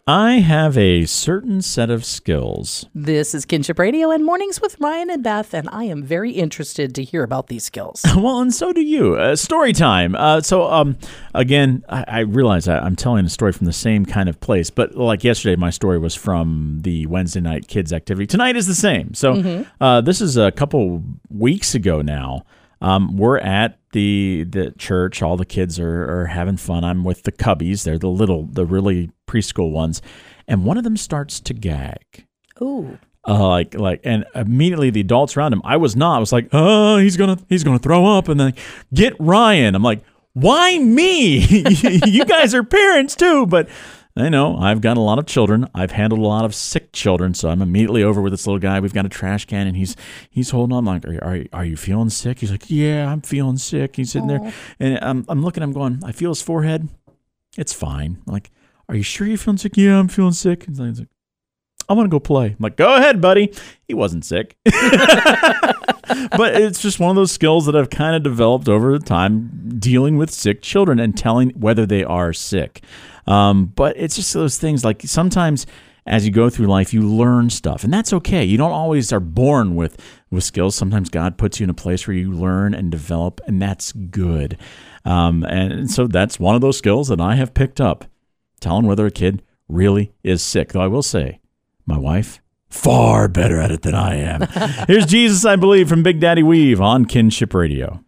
I have a certain set of skills. This is Kinship Radio and Mornings with Ryan and Beth, and I am very interested to hear about these skills. Well, and so do you. Story time. Again, I realize I'm telling a story from the same kind of place, but like yesterday, my story was from the Wednesday night kids activity. Tonight is the same. So this is a couple weeks ago now. We're at the church. All the kids are having fun. I'm with the cubbies. They're the really preschool ones. And one of them starts to gag. Ooh. And immediately the adults around him, I was not. I was like, oh, he's gonna throw up. And then get Ryan. I'm like, why me? You guys are parents too. But I know I've got a lot of children. I've handled a lot of sick children, so I'm immediately over with this little guy. We've got a trash can, and he's holding on. I'm like, are you feeling sick? He's like, yeah, I'm feeling sick. He's sitting there, and I'm looking. I'm going. I feel his forehead. It's fine. I'm like, are you sure you're feeling sick? Yeah, I'm feeling sick. He's like, I want to go play. I'm like, go ahead, buddy. He wasn't sick. But it's just one of those skills that I've kind of developed over the time dealing with sick children and telling whether they are sick. But it's just those things like sometimes as you go through life, you learn stuff, and that's okay. You don't always are born with skills. Sometimes God puts you in a place where you learn and develop, and that's good. And so that's one of those skills that I have picked up, telling whether a kid really is sick. Though I will say, my wife, far better at it than I am. Here's Jesus, I Believe from Big Daddy Weave on Kinship Radio.